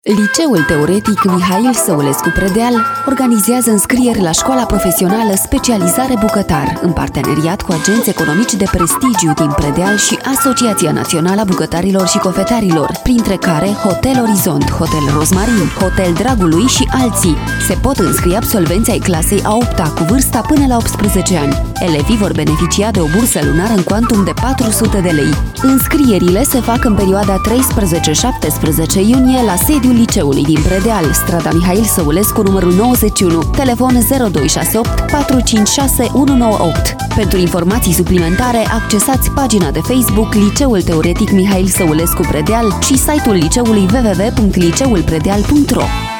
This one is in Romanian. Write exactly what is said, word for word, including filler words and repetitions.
Liceul Teoretic Mihail Săulescu Predeal organizează înscrieri la Școala Profesională Specializare Bucătar, în parteneriat cu agenți economici de prestigiu din Predeal și Asociația Națională a Bucătarilor și Cofetarilor, printre care Hotel Orizont, Hotel Rozmarin, Hotel Dragului și alții. Se pot înscrie absolvenții ai clasei a opta cu vârsta până la optsprezece ani. Elevii vor beneficia de o bursă lunară în cuantum de patru sute de lei. Înscrierile se fac în perioada treisprezece șaptesprezece iunie la sediul Liceului din Predeal, strada Mihail Săulescu, numărul nouăzeci și unu, telefon zero doi șase opt patru cinci șase unu nouă opt. Pentru informații suplimentare, accesați pagina de Facebook Liceul Teoretic Mihail Săulescu Predeal și site-ul liceului w w w punct liceul predeal punct ro.